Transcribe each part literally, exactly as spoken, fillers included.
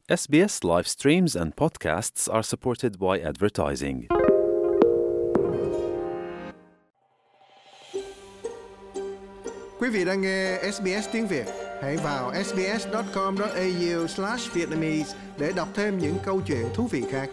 S B S live streams and podcasts are supported by advertising. Quý vị đang nghe ét bê ét tiếng Việt. Hãy vào sbs.com.au slash Vietnamese để đọc thêm những câu chuyện thú vị khác.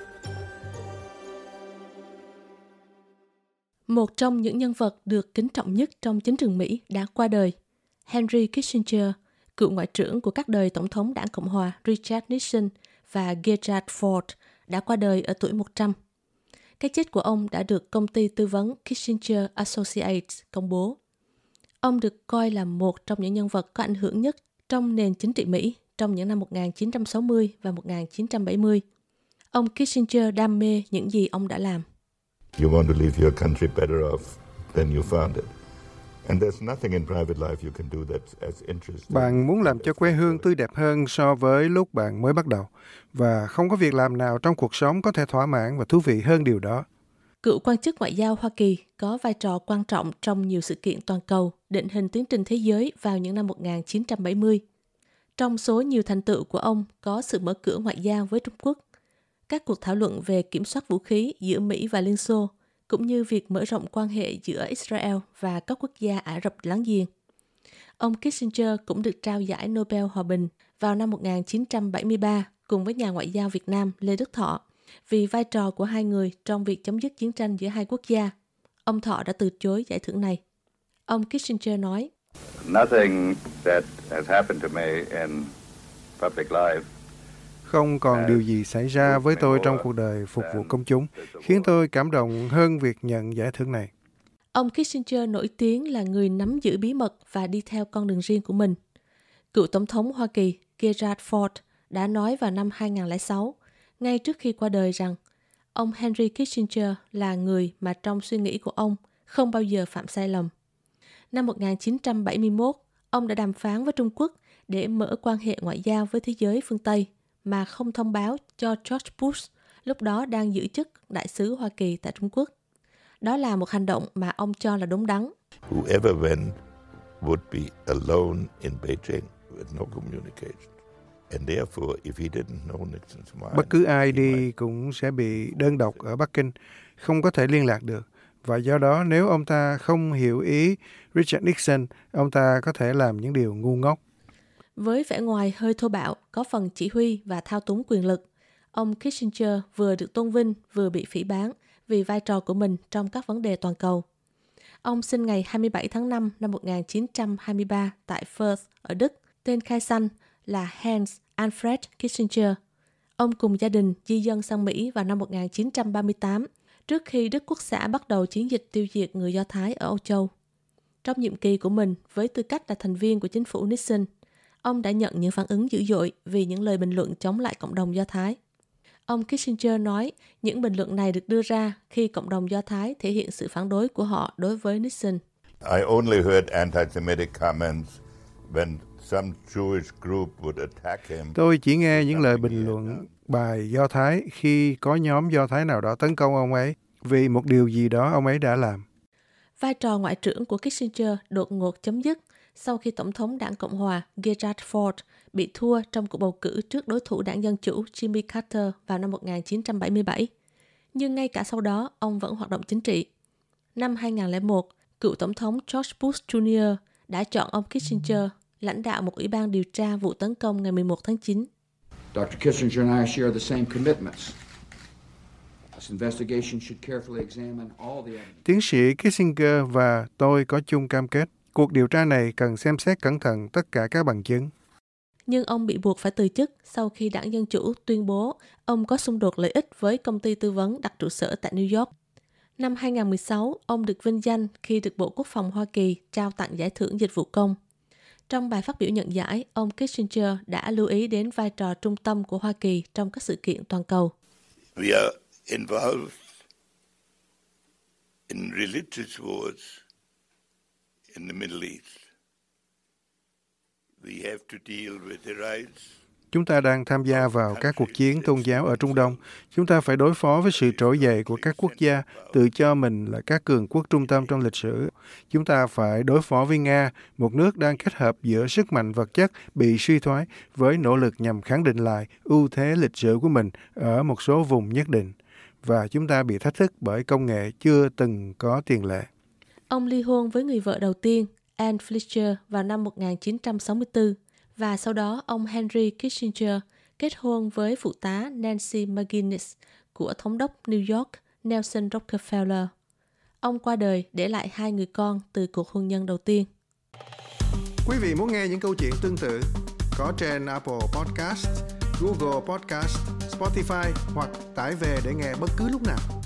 Một trong những nhân vật được kính trọng nhất trong chính trường Mỹ đã qua đời. Henry Kissinger, cựu ngoại trưởng của các đời Tổng thống Đảng Cộng hòa Richard Nixon và Gerald Ford, đã qua đời ở tuổi một trăm. Cái chết của ông đã được công ty tư vấn Kissinger Associates công bố. Ông được coi là một trong những nhân vật có ảnh hưởng nhất trong nền chính trị Mỹ trong những năm một nghìn chín trăm sáu mươi và một nghìn chín trăm bảy mươi. Ông Kissinger đam mê những gì ông đã làm. You want to leave your country better off than you found it. And there's nothing in private life you can do that's as interesting. Bạn muốn làm cho quê hương tươi đẹp hơn so với lúc bạn mới bắt đầu. Và không có việc làm nào trong cuộc sống có thể thỏa mãn và thú vị hơn điều đó. Cựu quan chức ngoại giao Hoa Kỳ có vai trò quan trọng trong nhiều sự kiện toàn cầu, định hình tiến trình thế giới vào những năm một nghìn chín trăm bảy mươi. Trong số nhiều thành tựu của ông có sự mở cửa ngoại giao với Trung Quốc, các cuộc thảo luận về kiểm soát vũ khí giữa Mỹ và Liên Xô, cũng như việc mở rộng quan hệ giữa Israel và các quốc gia Ả Rập láng giềng. Ông Kissinger cũng được trao giải Nobel Hòa bình vào năm một nghìn chín trăm bảy mươi ba cùng với nhà ngoại giao Việt Nam Lê Đức Thọ vì vai trò của hai người trong việc chấm dứt chiến tranh giữa hai quốc gia. Ông Thọ đã từ chối giải thưởng này. Ông Kissinger nói, Nothing that has happened to me in public life Không còn điều gì xảy ra với tôi trong cuộc đời phục vụ công chúng khiến tôi cảm động hơn việc nhận giải thưởng này. Ông Kissinger nổi tiếng là người nắm giữ bí mật và đi theo con đường riêng của mình. Cựu Tổng thống Hoa Kỳ Gerald Ford đã nói vào năm hai nghìn không trăm lẻ sáu, ngay trước khi qua đời rằng ông Henry Kissinger là người mà trong suy nghĩ của ông không bao giờ phạm sai lầm. Năm một nghìn chín trăm bảy mươi mốt, ông đã đàm phán với Trung Quốc để mở quan hệ ngoại giao với thế giới phương Tây mà không thông báo cho George Bush, lúc đó đang giữ chức đại sứ Hoa Kỳ tại Trung Quốc. Đó là một hành động mà ông cho là đúng đắn. Whoever went would be alone in Beijing with no communication. And therefore, if he didn't know Nixon's mind, Bất cứ ai đi cũng sẽ bị đơn độc ở Bắc Kinh, không có thể liên lạc được. Và do đó, nếu ông ta không hiểu ý Richard Nixon, ông ta có thể làm những điều ngu ngốc. Với vẻ ngoài hơi thô bạo, có phần chỉ huy và thao túng quyền lực, ông Kissinger vừa được tôn vinh vừa bị phỉ báng vì vai trò của mình trong các vấn đề toàn cầu. Ông sinh ngày hai mươi bảy tháng năm năm một nghìn chín trăm hai mươi ba tại Fürth ở Đức, tên khai xanh là Hans Alfred Kissinger. Ông cùng gia đình di dân sang Mỹ vào năm một nghìn chín trăm ba mươi tám, trước khi Đức Quốc xã bắt đầu chiến dịch tiêu diệt người Do Thái ở Âu Châu. Trong nhiệm kỳ của mình, với tư cách là thành viên của chính phủ Nixon, ông đã nhận những phản ứng dữ dội vì những lời bình luận chống lại cộng đồng Do Thái. Ông Kissinger nói những bình luận này được đưa ra khi cộng đồng Do Thái thể hiện sự phản đối của họ đối với Nixon. I only heard anti-Semitic comments when some Jewish group would attack him. Tôi chỉ nghe những lời bình luận bài Do Thái khi có nhóm Do Thái nào đó tấn công ông ấy vì một điều gì đó ông ấy đã làm. Vai trò ngoại trưởng của Kissinger đột ngột chấm dứt sau khi Tổng thống Đảng Cộng hòa Gerald Ford bị thua trong cuộc bầu cử trước đối thủ Đảng Dân Chủ Jimmy Carter vào năm một nghìn chín trăm bảy mươi bảy. Nhưng ngay cả sau đó, ông vẫn hoạt động chính trị. Năm hai nghìn không trăm lẻ một, cựu Tổng thống George Bush Junior đã chọn ông Kissinger lãnh đạo một ủy ban điều tra vụ tấn công ngày mười một tháng chín. Doctor Kissinger and I share the same commitments. This investigation should carefully examine all the evidence. Tiến sĩ Kissinger và tôi có chung cam kết. Cuộc điều tra này cần xem xét cẩn thận tất cả các bằng chứng. Nhưng ông bị buộc phải từ chức sau khi Đảng Dân Chủ tuyên bố ông có xung đột lợi ích với công ty tư vấn đặt trụ sở tại New York. Năm hai nghìn không trăm mười sáu, ông được vinh danh khi được Bộ Quốc phòng Hoa Kỳ trao tặng giải thưởng dịch vụ công. Trong bài phát biểu nhận giải, ông Kissinger đã lưu ý đến vai trò trung tâm của Hoa Kỳ trong các sự kiện toàn cầu. We are involved in religious wars in the Middle East. We have to deal with the rights. Chúng ta đang tham gia vào các cuộc chiến tôn giáo ở Trung Đông. Chúng ta phải đối phó với sự trỗi dậy của các quốc gia tự cho mình là các cường quốc trung tâm trong lịch sử. Chúng ta phải đối phó với Nga, một nước đang kết hợp giữa sức mạnh vật chất bị suy thoái với nỗ lực nhằm khẳng định lại ưu thế lịch sử của mình ở một số vùng nhất định. Và chúng ta bị thách thức bởi công nghệ chưa từng có tiền lệ. Ông ly hôn với người vợ đầu tiên, Anne Fletcher, vào năm một nghìn chín trăm sáu mươi tư, và sau đó ông Henry Kissinger kết hôn với phụ tá Nancy McGuinness của thống đốc New York Nelson Rockefeller. Ông qua đời để lại hai người con từ cuộc hôn nhân đầu tiên. Quý vị muốn nghe những câu chuyện tương tự có trên Apple Podcast, Google Podcast, Spotify hoặc tải về để nghe bất cứ lúc nào.